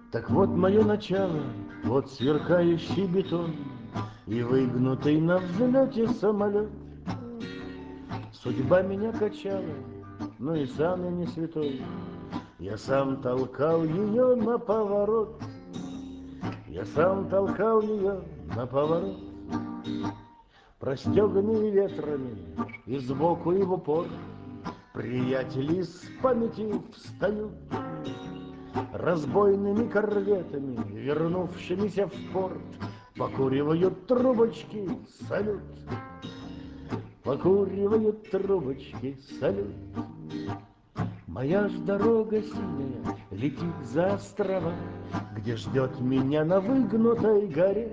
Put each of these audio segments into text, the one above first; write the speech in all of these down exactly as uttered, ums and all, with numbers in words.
Так вот мое начало, вот сверкающий бетон и выгнутый на взлете самолет. Судьба меня качала, но и сам я не святой. Я сам толкал ее на поворот. Я сам толкал ее на поворот. Простеганные ветрами и сбоку и в упор приятели с памяти встают. Разбойными корветами, вернувшимися в порт, покуривают трубочки, салют. Покуривают трубочки, салют. Моя ж дорога синяя летит за острова, где ждет меня на выгнутой горе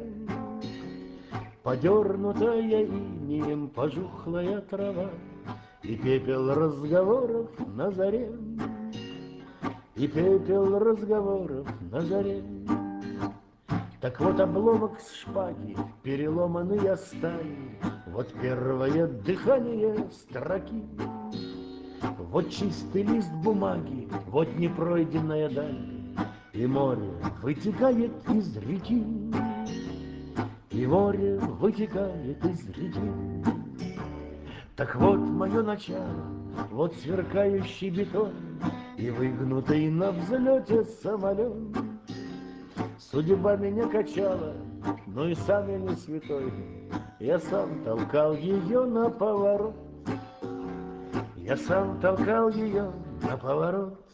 подернутая инеем пожухлая трава и пепел разговоров на заре. И пепел разговоров на заре. Так вот обломок с шпаги, переломанные стали, вот первое дыхание строки. Вот чистый лист бумаги, вот непройденная даль, и море вытекает из реки, и море вытекает из реки. Так вот мое начало, вот сверкающий бетон и выгнутый на взлете самолет. Судьба меня качала, но и сам я не святой. Я сам толкал ее на поворот. Я сам толкал ее на поворот.